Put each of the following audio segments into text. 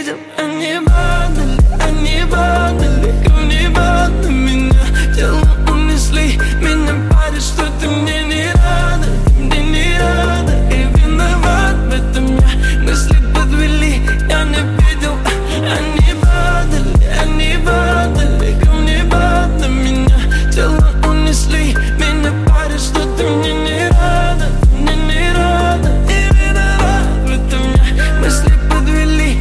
видел, они падали, камни на меня. Тело унесли, меня парит, что ты мне не рада, и виноват в этом я. Мысли подвели, я не видел, они падали, камни на меня. Тело унесли, меня парит, что ты мне не рада, и виноват в этом я. Мысли подвели,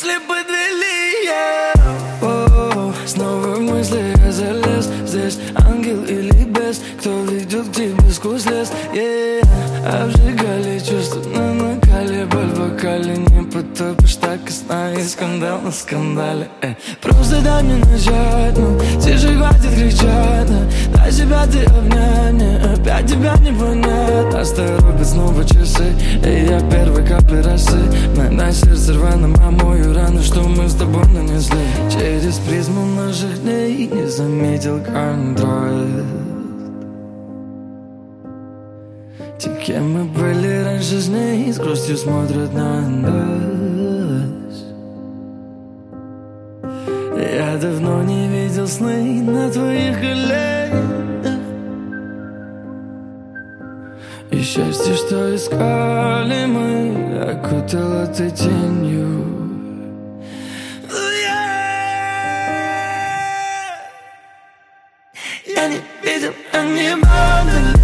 Снова в мысли я залез. Здесь ангел или бес, кто ведет к тебе сквозь лес, Обжигали чувства на накале, боль в вокале. Не потопишь так и сна, и скандал на скандале, Просто дай мне начать, тише хватит кричать, дай себя ты обнять, мне опять тебя не понять. Нас торопят снова часы, я первой капли росы. На сердце рваном, а мою рану, что мы с тобой нанесли. Через призму наших дней не заметил контроль. Те, кем мы были раньше с ней, с грустью смотрят на нас. Я давно не видел сны на твоих коленях. И счастье, что искали мы, окутало ты тенью. Я не видел, они падали,